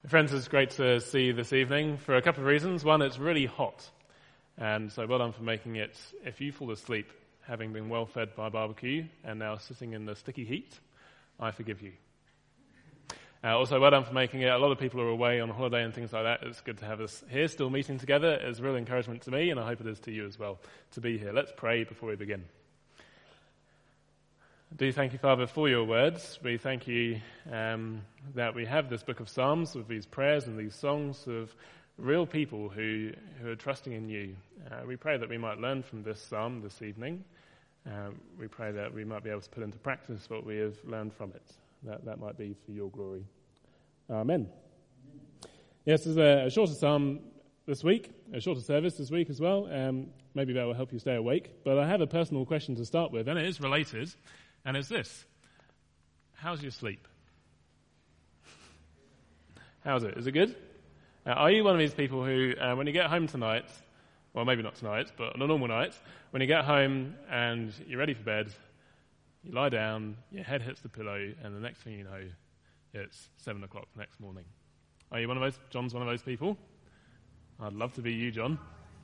Friends, it's great to see you this evening for a couple of reasons. One, it's really hot, and so well done for making it. If you fall asleep, having been well fed by barbecue and now sitting in the sticky heat, I forgive you. Also, well done for making it. A lot of people are away on holiday and things like that. It's good to have us here still meeting together. It's a real encouragement to me, and I hope it is to you as well, to be here. Let's pray before we begin. Do thank you, Father, for your words. We thank you that we have this book of Psalms with these prayers and these songs of real people who are trusting in you. We pray that we might learn from this psalm this evening. We pray that we might be able to put into practice what we have learned from it. That might be for your glory. Amen. Yes, there's a shorter psalm this week, a shorter service this week as well. Maybe that will help you stay awake. But I have a personal question to start with, and it is related. And it's this: how's your sleep? How's it? Is it good? Are you one of these people who, when you get home tonight, well, maybe not tonight, but on a normal night, when you get home and you're ready for bed, you lie down, your head hits the pillow, and the next thing you know, it's 7 o'clock the next morning? Are you one of those? John's one of those people? I'd love to be you, John.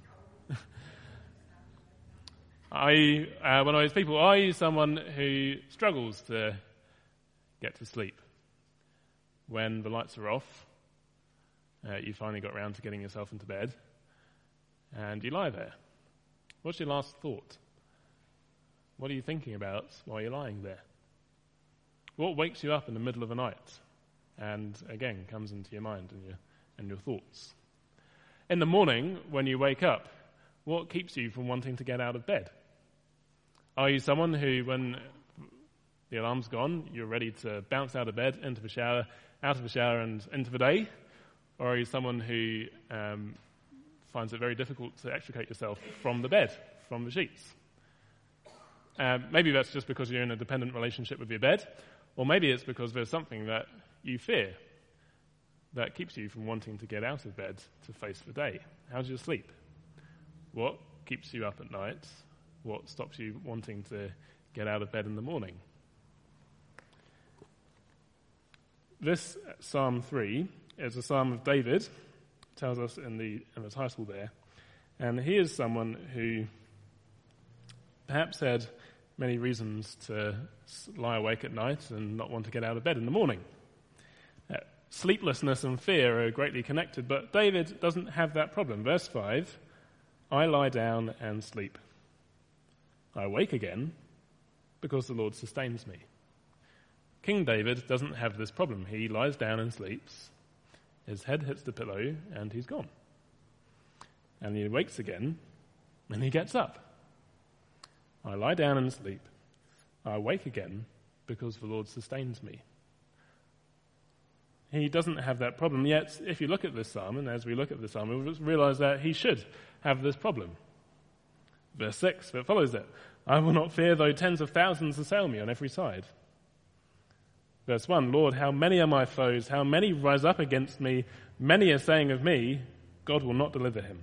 Are you one of those people? Are you someone who struggles to get to sleep? When the lights are off, you finally got around to getting yourself into bed, and you lie there. What's your last thought? What are you thinking about while you're lying there? What wakes you up in the middle of the night and, again, comes into your mind and your thoughts? In the morning, when you wake up, what keeps you from wanting to get out of bed? Are you someone who, when the alarm's gone, you're ready to bounce out of bed, into the shower, out of the shower and into the day? Or are you someone who finds it very difficult to extricate yourself from the bed, from the sheets? Maybe that's just because you're in a dependent relationship with your bed, or maybe it's because there's something that you fear that keeps you from wanting to get out of bed to face the day. How's your sleep? What keeps you up at night? What stops you wanting to get out of bed in the morning? This Psalm 3 is a psalm of David, it tells us in the title there. And he is someone who perhaps had many reasons to lie awake at night and not want to get out of bed in the morning. Sleeplessness and fear are greatly connected, but David doesn't have that problem. Verse 5, I lie down and sleep. I awake again because the Lord sustains me. King David doesn't have this problem. He lies down and sleeps. His head hits the pillow and he's gone. And he wakes again and he gets up. I lie down and sleep. I awake again because the Lord sustains me. He doesn't have that problem. Yet, if you look at this psalm, and as we look at this psalm, we realize that he should have this problem. Verse 6, that follows it. I will not fear though tens of thousands assail me on every side. Verse 1, Lord, how many are my foes? How many rise up against me? Many are saying of me, God will not deliver him.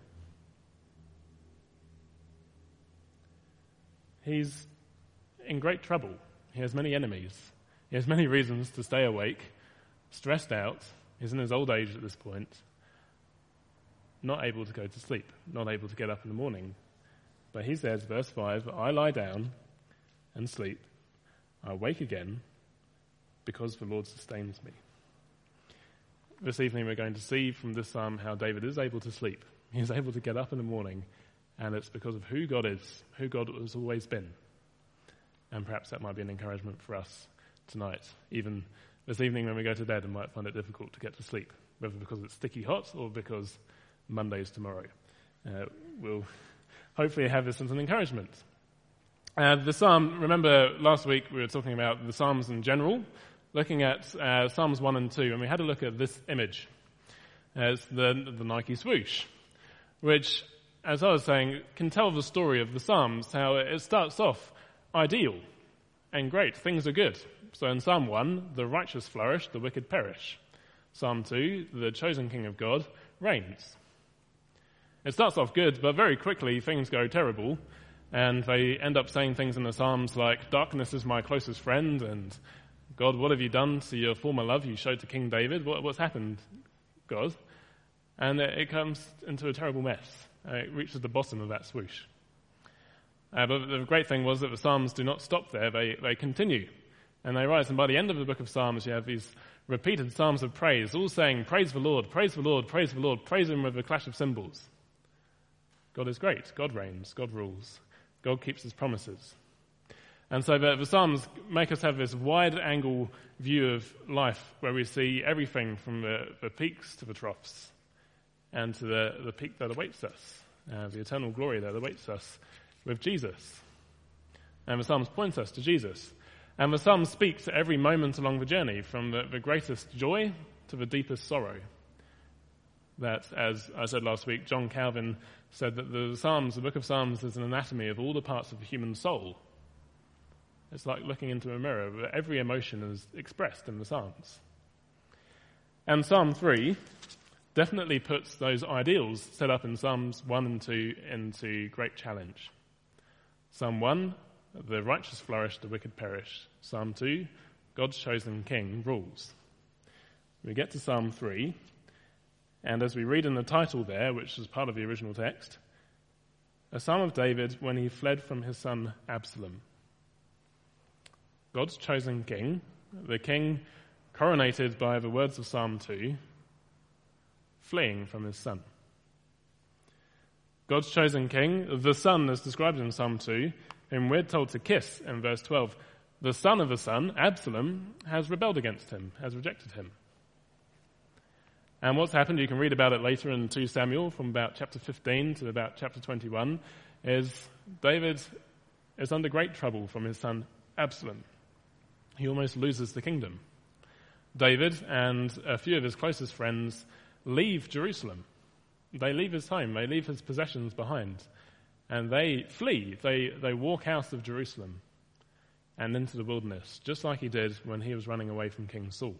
He's in great trouble. He has many enemies. He has many reasons to stay awake, stressed out. He's in his old age at this point, not able to go to sleep, not able to get up in the morning. But he says, verse 5, I lie down and sleep. I wake again because the Lord sustains me. This evening we're going to see from this psalm how David is able to sleep. He's able to get up in the morning, and it's because of who God is, who God has always been. And perhaps that might be an encouragement for us tonight. Even this evening when we go to bed and might find it difficult to get to sleep, whether because it's sticky hot or because Monday's tomorrow. We'll hopefully have this as an encouragement. The psalm, remember last week we were talking about the psalms in general, looking at Psalms 1 and 2, and we had a look at this image. It's the Nike swoosh, which, as I was saying, can tell the story of the Psalms, how it starts off ideal and great, things are good. So in Psalm 1, the righteous flourish, the wicked perish. Psalm 2, the chosen king of God reigns. It starts off good, but very quickly things go terrible, and they end up saying things in the Psalms like, darkness is my closest friend, and God, what have you done to your former love you showed to King David? What's happened? God, and it comes into a terrible mess. It reaches the bottom of that swoosh. But the great thing was that the Psalms do not stop there. They continue. And they rise. And by the end of the book of Psalms, you have these repeated psalms of praise, all saying, praise the Lord, praise the Lord, praise the Lord, praise him with a clash of cymbals. God is great. God reigns. God rules. God keeps his promises. And so the Psalms make us have this wide-angle view of life where we see everything from the peaks to the troughs and to the peak that awaits us, the eternal glory that awaits us with Jesus. And the Psalms point us to Jesus. And the Psalms speak to every moment along the journey, from the greatest joy to the deepest sorrow. That, as I said last week, John Calvin said that the book of Psalms is an anatomy of all the parts of the human soul. It's like looking into a mirror where every emotion is expressed in the Psalms. And Psalm 3 definitely puts those ideals set up in Psalms 1 and 2 into great challenge. Psalm 1, the righteous flourish, the wicked perish. Psalm 2, God's chosen king rules. We get to Psalm 3, and as we read in the title there, which is part of the original text, a psalm of David when he fled from his son Absalom. God's chosen king, the king coronated by the words of Psalm 2, fleeing from his son. God's chosen king, the son as described in Psalm 2, whom we're told to kiss in verse 12, the son of the son, Absalom, has rebelled against him, has rejected him. And what's happened, you can read about it later in 2 Samuel, from about chapter 15 to about chapter 21, is David is under great trouble from his son Absalom. He almost loses the kingdom. David and a few of his closest friends leave Jerusalem. They leave his home, they leave his possessions behind, and they flee. They walk out of Jerusalem and into the wilderness, just like he did when he was running away from King Saul.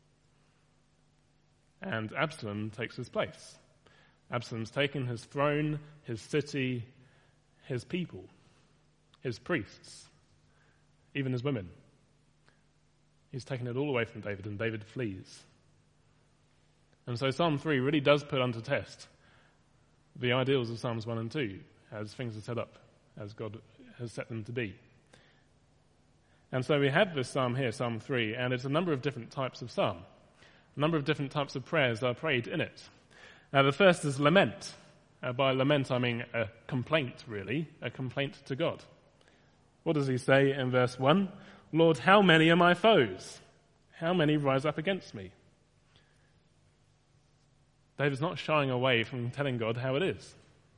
And Absalom takes his place. Absalom's taken his throne, his city, his people, his priests, even his women. He's taken it all away from David, and David flees. And so Psalm 3 really does put under test the ideals of Psalms 1 and 2, as things are set up, as God has set them to be. And so we have this psalm here, Psalm 3, and it's a number of different types of psalm. A number of different types of prayers are prayed in it. The first is lament. By lament, I mean a complaint, really, a complaint to God. What does he say in verse 1? Lord, how many are my foes? How many rise up against me? David's not shying away from telling God how it is.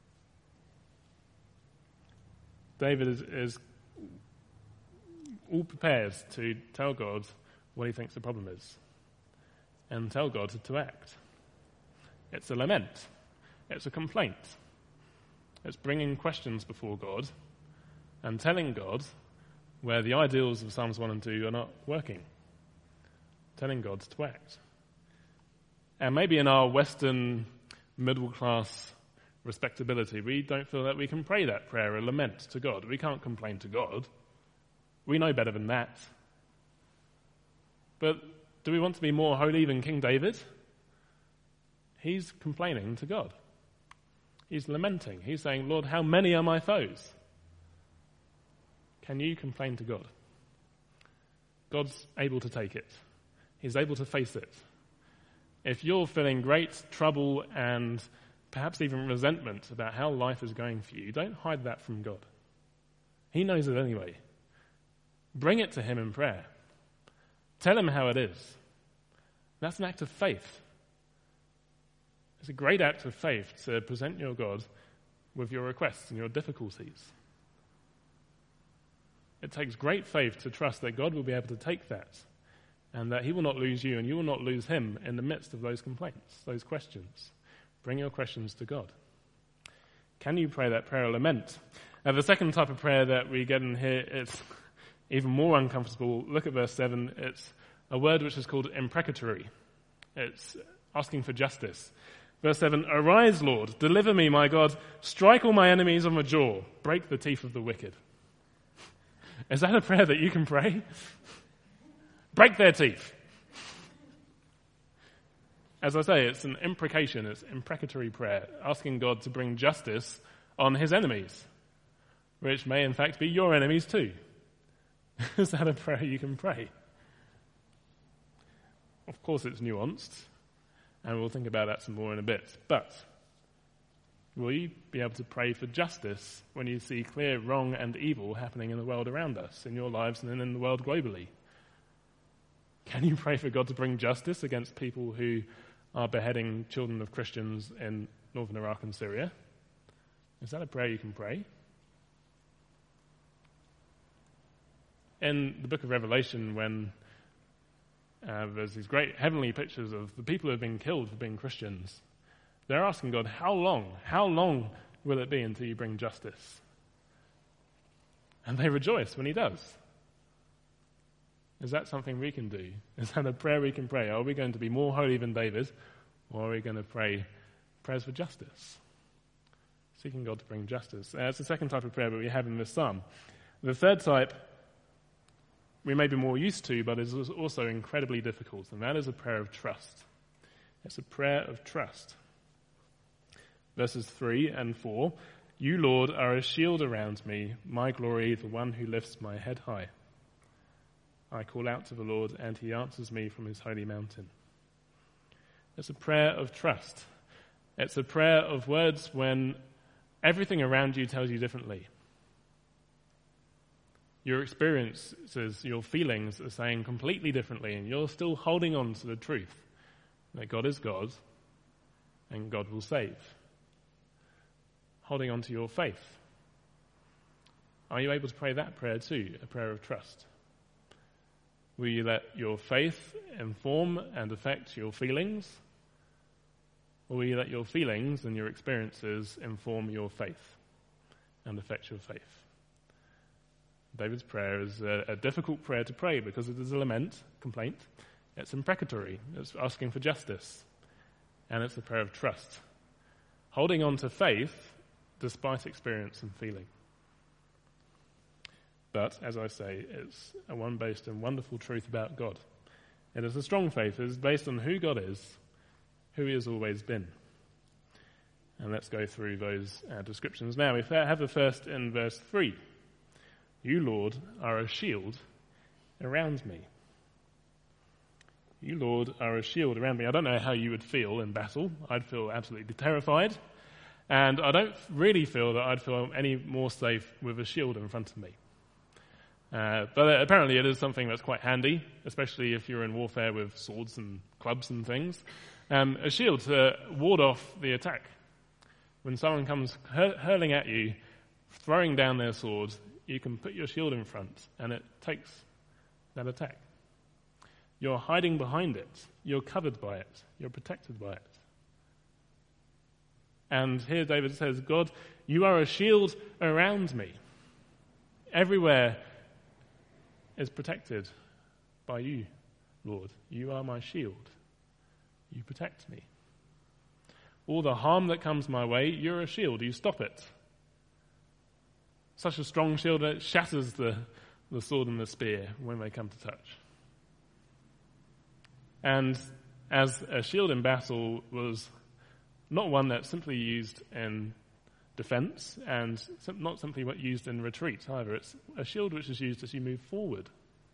David is all prepared to tell God what he thinks the problem is and tell God to act. It's a lament. It's a complaint. It's bringing questions before God and telling God where the ideals of Psalms 1 and 2 are not working. Telling God to act. And maybe in our Western middle-class respectability, we don't feel that we can pray that prayer, a lament to God. We can't complain to God. We know better than that. But do we want to be more holy than King David? He's complaining to God. He's lamenting. He's saying, Lord, how many are my foes? Can you complain to God? God's able to take it. He's able to face it. If you're feeling great trouble and perhaps even resentment about how life is going for you, don't hide that from God. He knows it anyway. Bring it to him in prayer. Tell him how it is. That's an act of faith. It's a great act of faith to present your God with your requests and your difficulties. It takes great faith to trust that God will be able to take that and that he will not lose you and you will not lose him in the midst of those complaints, those questions. Bring your questions to God. Can you pray that prayer of lament? The second type of prayer that we get in here, it's even more uncomfortable. Look at verse 7. It's a word which is called imprecatory. It's asking for justice. Verse 7, arise, Lord, deliver me, my God, strike all my enemies on the jaw, break the teeth of the wicked. Is that a prayer that you can pray? Break their teeth. As I say, it's an imprecation, it's imprecatory prayer, asking God to bring justice on his enemies, which may in fact be your enemies too. Is that a prayer you can pray? Of course it's nuanced, and we'll think about that some more in a bit. But will you be able to pray for justice when you see clear wrong and evil happening in the world around us, in your lives and in the world globally? Can you pray for God to bring justice against people who are beheading children of Christians in northern Iraq and Syria? Is that a prayer you can pray? In the book of Revelation, when there's these great heavenly pictures of the people who have been killed for being Christians, they're asking God, how long will it be until you bring justice? And they rejoice when he does. Is that something we can do? Is that a prayer we can pray? Are we going to be more holy than David, or are we going to pray prayers for justice? Seeking God to bring justice. It's the second type of prayer that we have in this psalm. The third type we may be more used to, but is also incredibly difficult, and that is a prayer of trust. It's a prayer of trust. Verses 3 and 4, "You, Lord, are a shield around me, my glory, the one who lifts my head high. I call out to the Lord, and he answers me from his holy mountain." It's a prayer of trust. It's a prayer of words when everything around you tells you differently. Your experiences, your feelings are saying completely differently, and you're still holding on to the truth that God is God and God will save. Holding on to your faith. Are you able to pray that prayer too, a prayer of trust? Will you let your faith inform and affect your feelings? Or will you let your feelings and your experiences inform your faith and affect your faith? David's prayer is a difficult prayer to pray because it is a lament, complaint. It's imprecatory. It's asking for justice. And it's a prayer of trust. Holding on to faith despite experience and feeling. But, as I say, it's a one based on wonderful truth about God. It is a strong faith. It is based on who God is, who he has always been. And let's go through those descriptions now. We have the first in verse 3. "You, Lord, are a shield around me." You, Lord, are a shield around me. I don't know how you would feel in battle. I'd feel absolutely terrified. And I don't really feel that I'd feel any more safe with a shield in front of me. But apparently it is something that's quite handy, especially if you're in warfare with swords and clubs and things. A shield to ward off the attack. When someone comes hurling at you, throwing down their sword, you can put your shield in front and it takes that attack. You're hiding behind it. You're covered by it. You're protected by it. And here David says, God, you are a shield around me. Everywhere is protected by you, Lord. You are my shield. You protect me. All the harm that comes my way, you're a shield. You stop it. Such a strong shield that it shatters the sword and the spear when they come to touch. And as a shield in battle was not one that's simply used in defense and not simply used in retreat either. It's a shield which is used as you move forward.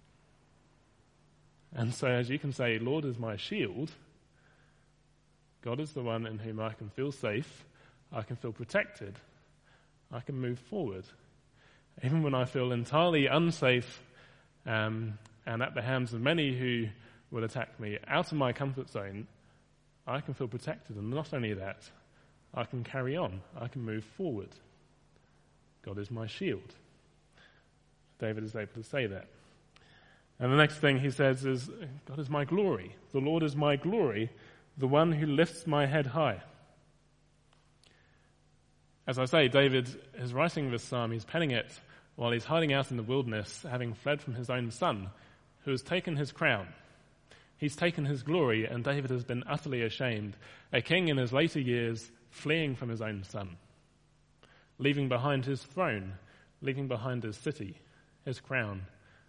And so as you can say, Lord is my shield, God is the one in whom I can feel safe, I can feel protected, I can move forward. Even when I feel entirely unsafe and at the hands of many who will attack me, out of my comfort zone, I can feel protected. And not only that, I can carry on. I can move forward. God is my shield. David is able to say that. And the next thing he says is, God is my glory. The Lord is my glory, the one who lifts my head high. As I say, David is writing this psalm, he's penning it while he's hiding out in the wilderness, having fled from his own son, who has taken his crown. He's taken his glory, and David has been utterly ashamed. A king in his later years fleeing from his own son, leaving behind his throne, leaving behind his city, his crown,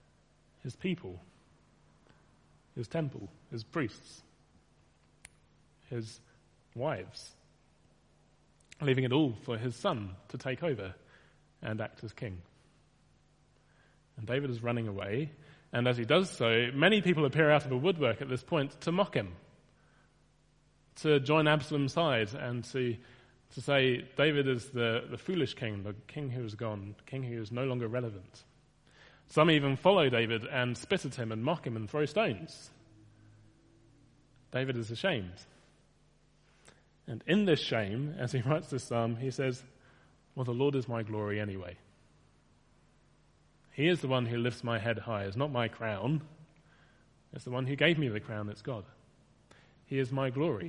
his people, his temple, his priests. his wives, leaving it all for his son to take over and act as king. And David is running away, and as he does so, many people appear out of the woodwork at this point to mock him, to join Absalom's side, and to say David is the foolish king, the king who is gone, the king who is no longer relevant. Some even follow David and spit at him and mock him and throw stones. David is ashamed. And in this shame, as he writes this psalm, he says, well, the Lord is my glory anyway. He is the one who lifts my head high. It's not my crown. It's the one who gave me the crown. It's God. He is my glory.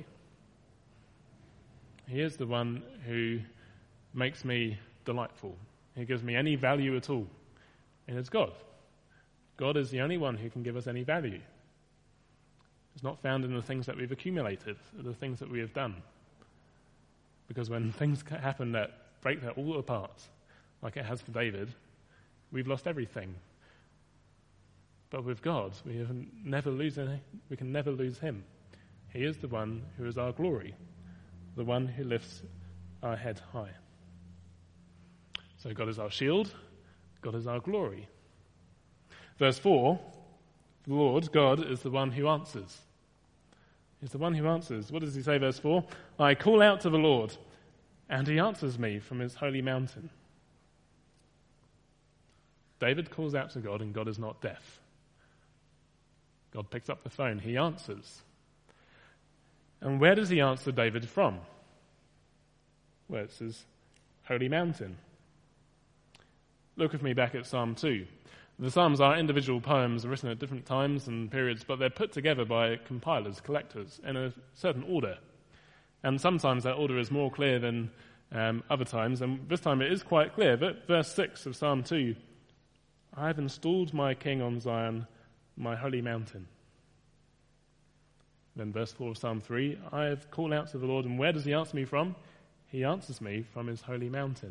He is the one who makes me delightful. He gives me any value at all. And it's God. God is the only one who can give us any value. It's not found in the things that we've accumulated, the things that we have done. Because when things happen that break that all apart, like it has for David, we've lost everything. But with God, we can never lose him. He is the one who is our glory, the one who lifts our head high. So God is our shield, God is our glory. Verse 4, the Lord, God, is the one who answers. He's the one who answers. What does he say, verse 4? I call out to the Lord, and he answers me from his holy mountain. David calls out to God, and God is not deaf. God picks up the phone. He answers. And where does he answer David from? Well, it's his holy mountain. Look with me back at Psalm 2. The Psalms are individual poems written at different times and periods, but they're put together by compilers, collectors, in a certain order. And sometimes that order is more clear than other times, and this time it is quite clear. But verse 6 of Psalm 2, I have installed my king on Zion, my holy mountain. Then verse 4 of Psalm 3, I have called out to the Lord, and where does he answer me from? He answers me from his holy mountain.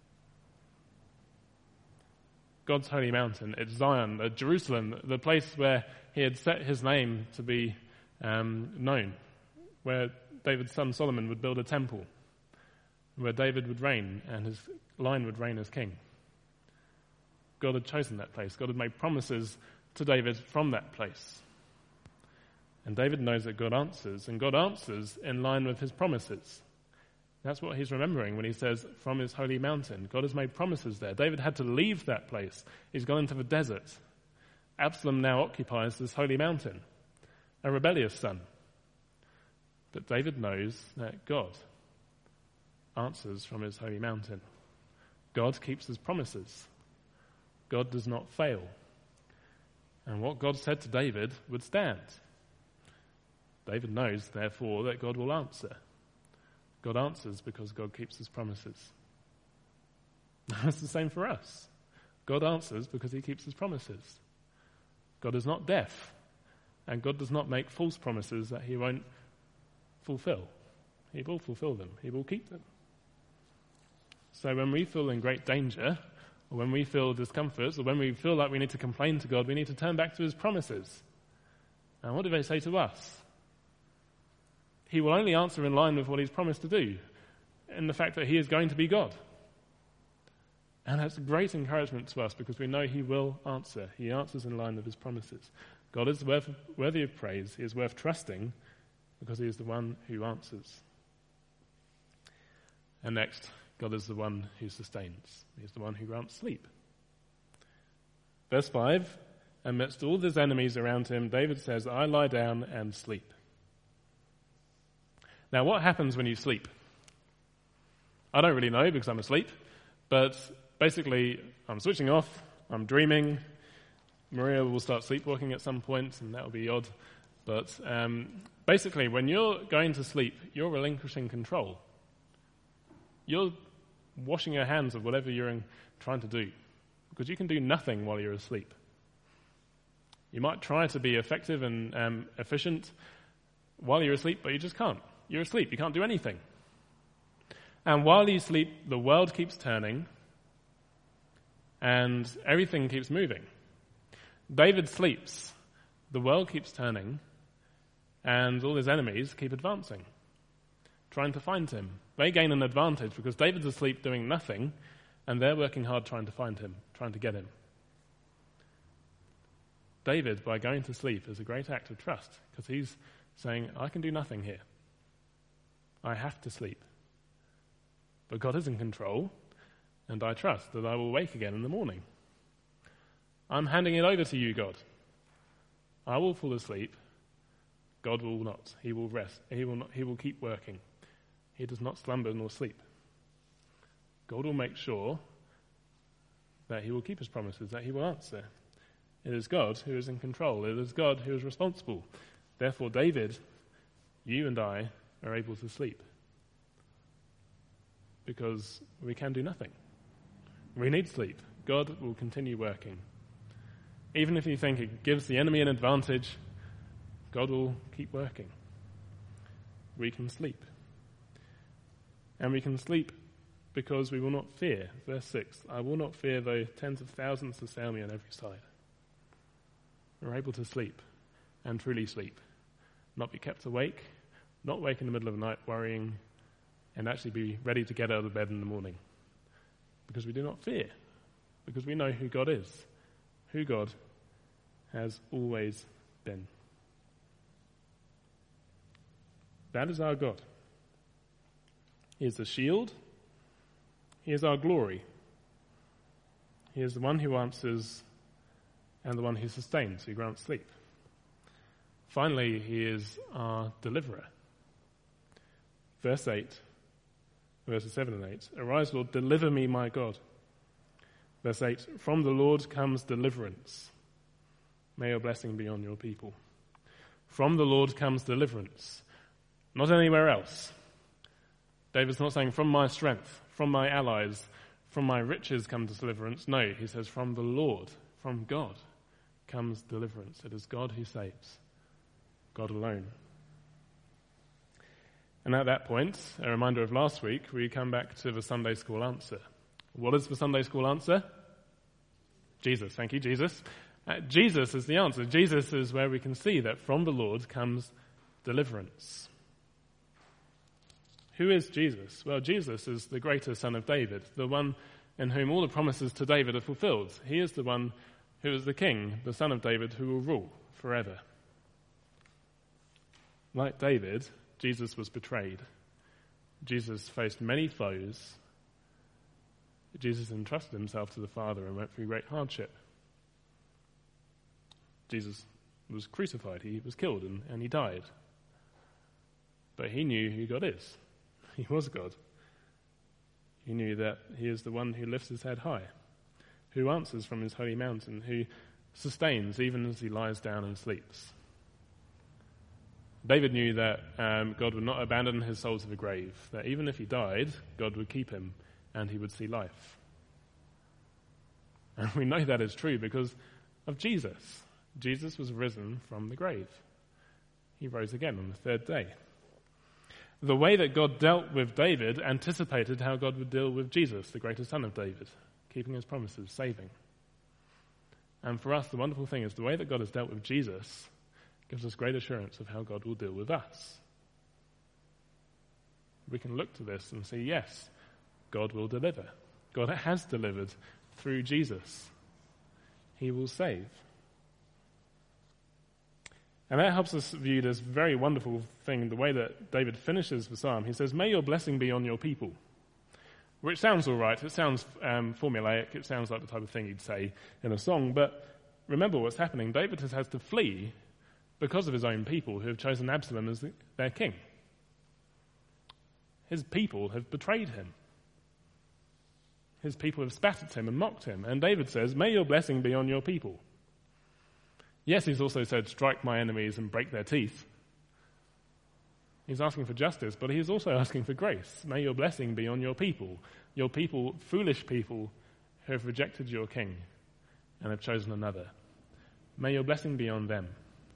God's holy mountain, it's Zion, Jerusalem, the place where he had set his name to be known, where David's son Solomon would build a temple, where David would reign and his line would reign as king. God had chosen that place. God had made promises to David from that place. And David knows that God answers, and God answers in line with his promises. That's what he's remembering when he says, from his holy mountain. God has made promises there. David had to leave that place. He's gone into the desert. Absalom now occupies this holy mountain, a rebellious son. But David knows that God answers from his holy mountain. God keeps his promises. God does not fail. And what God said to David would stand. David knows, therefore, that God will answer. God answers because God keeps his promises. It's the same for us. God answers because he keeps his promises. God is not deaf, and God does not make false promises that he won't fulfill. He will fulfill them. He will keep them. So when we feel in great danger, or when we feel discomfort, or when we feel like we need to complain to God, we need to turn back to his promises. And what do they say to us? He will only answer in line with what he's promised to do, in the fact that he is going to be God. And that's a great encouragement to us because we know he will answer. He answers in line with his promises. God is worthy of praise. He is worth trusting because he is the one who answers. And next, God is the one who sustains. He is the one who grants sleep. Verse 5, amidst all his enemies around him, David says, I lie down and sleep. Now, what happens when you sleep? I don't really know because I'm asleep, but basically I'm switching off, I'm dreaming. Maria will start sleepwalking at some point, and that will be odd. But basically, when you're going to sleep, you're relinquishing control. You're washing your hands of whatever you're trying to do, because you can do nothing while you're asleep. You might try to be effective and efficient while you're asleep, but you just can't. You're asleep. You can't do anything. And while you sleep, the world keeps turning and everything keeps moving. David sleeps. The world keeps turning and all his enemies keep advancing, trying to find him. They gain an advantage because David's asleep doing nothing, and they're working hard trying to find him, trying to get him. David, by going to sleep, is a great act of trust because he's saying, I can do nothing here. I have to sleep. But God is in control, and I trust that I will wake again in the morning. I'm handing it over to you, God. I will fall asleep. God will not. He will rest. He will keep working. He does not slumber nor sleep. God will make sure that he will keep his promises, that he will answer. It is God who is in control. It is God who is responsible. Therefore, David, you and I are able to sleep because we can do nothing. We need sleep. God will continue working. Even if you think it gives the enemy an advantage, God will keep working. We can sleep. And we can sleep because we will not fear. Verse 6, I will not fear though tens of thousands assail me on every side. We're able to sleep, and truly sleep. Not be kept awake, not wake in the middle of the night worrying, and actually be ready to get out of bed in the morning. Because we do not fear. Because we know who God is. Who God has always been. That is our God. He is the shield. He is our glory. He is the one who answers and the one who sustains, who grants sleep. Finally, he is our deliverer. Verses 7 and 8. Arise, Lord, deliver me, my God. Verse 8. From the Lord comes deliverance. May your blessing be on your people. From the Lord comes deliverance. Not anywhere else. David's not saying from my strength, from my allies, from my riches comes deliverance. No, he says from the Lord, from God comes deliverance. It is God who saves. God alone. And at that point, a reminder of last week, we come back to the Sunday school answer. What is the Sunday school answer? Jesus. Thank you, Jesus. Jesus is the answer. Jesus is where we can see that from the Lord comes deliverance. Who is Jesus? Well, Jesus is the greater son of David, the one in whom all the promises to David are fulfilled. He is the one who is the king, the son of David, who will rule forever. Like David, Jesus was betrayed. Jesus faced many foes. Jesus entrusted himself to the Father and went through great hardship. Jesus was crucified. He was killed and he died. But he knew who God is. He was God. He knew that he is the one who lifts his head high, who answers from his holy mountain, who sustains even as he lies down and sleeps. David knew that God would not abandon his soul to the grave, that even if he died, God would keep him and he would see life. And we know that is true because of Jesus. Jesus was risen from the grave. He rose again on the third day. The way that God dealt with David anticipated how God would deal with Jesus, the greater son of David, keeping his promises, saving. And for us, the wonderful thing is the way that God has dealt with Jesus gives us great assurance of how God will deal with us. We can look to this and see, yes, God will deliver. God has delivered through Jesus. He will save. And that helps us view this very wonderful thing, the way that David finishes the psalm. He says, may your blessing be on your people. Which sounds all right. It sounds formulaic. It sounds like the type of thing you'd say in a song. But remember what's happening. David has had to flee because of his own people who have chosen Absalom as their king. His people have betrayed him. His people have spat at him and mocked him. And David says, may your blessing be on your people. Yes, he's also said, strike my enemies and break their teeth. He's asking for justice, but he's also asking for grace. May your blessing be on your people, foolish people who have rejected your king and have chosen another. May your blessing be on them.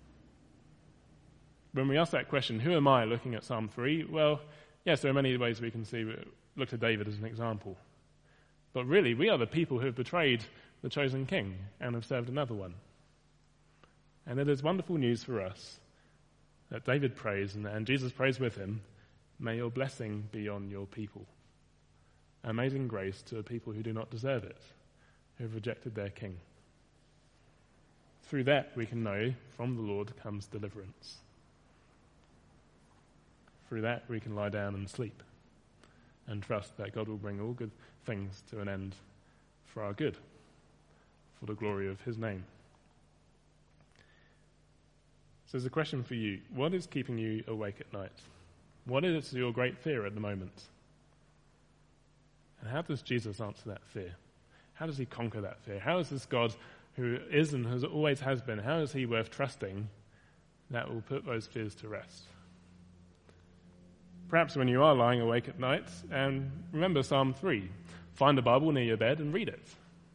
When we ask that question, who am I, looking at Psalm 3? Well, yes, there are many ways we can look to David as an example. But really, we are the people who have betrayed the chosen king and have served another one. And it is wonderful news for us that David prays and Jesus prays with him, may your blessing be on your people. Amazing grace to a people who do not deserve it, who have rejected their king. Through that we can know from the Lord comes deliverance. Through that we can lie down and sleep and trust that God will bring all good things to an end for our good, for the glory of his name. So there's a question for you. What is keeping you awake at night? What is your great fear at the moment? And how does Jesus answer that fear? How does he conquer that fear? How is this God who is and has always has been, how is he worth trusting that will put those fears to rest? Perhaps when you are lying awake at night, remember Psalm 3. Find a Bible near your bed and read it.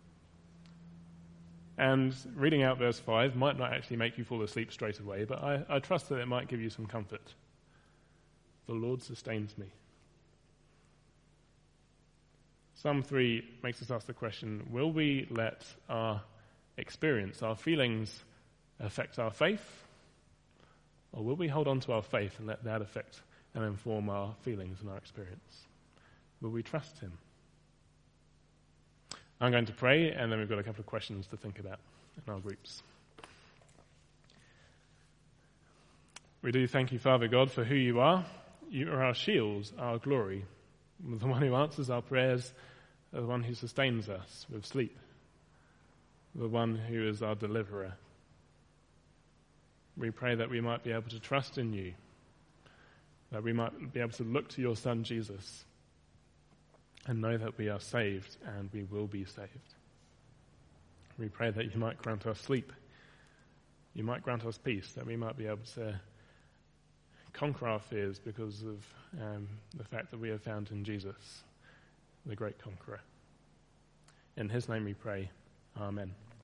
And reading out verse 5 might not actually make you fall asleep straight away, but I trust that it might give you some comfort. The Lord sustains me. Psalm 3 makes us ask the question, will we let our experience, our feelings, affect our faith? Or will we hold on to our faith and let that affect and inform our feelings and our experience? Will we trust him? I'm going to pray, and then we've got a couple of questions to think about in our groups. We do thank you, Father God, for who you are. You are our shield, our glory, the one who answers our prayers, the one who sustains us with sleep, the one who is our deliverer. We pray that we might be able to trust in you, that we might be able to look to your Son Jesus and know that we are saved and we will be saved. We pray that you might grant us sleep, you might grant us peace, that we might be able to conquer our fears because of the fact that we have found in Jesus, the great conqueror. In his name we pray. Amen.